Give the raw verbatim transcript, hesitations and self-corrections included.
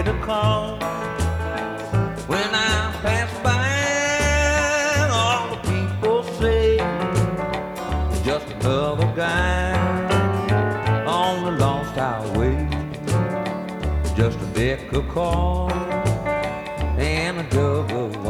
get a call. When I pass by, all the people say, just another guy on the lost highway. Just a deck of cards and a jug of wine.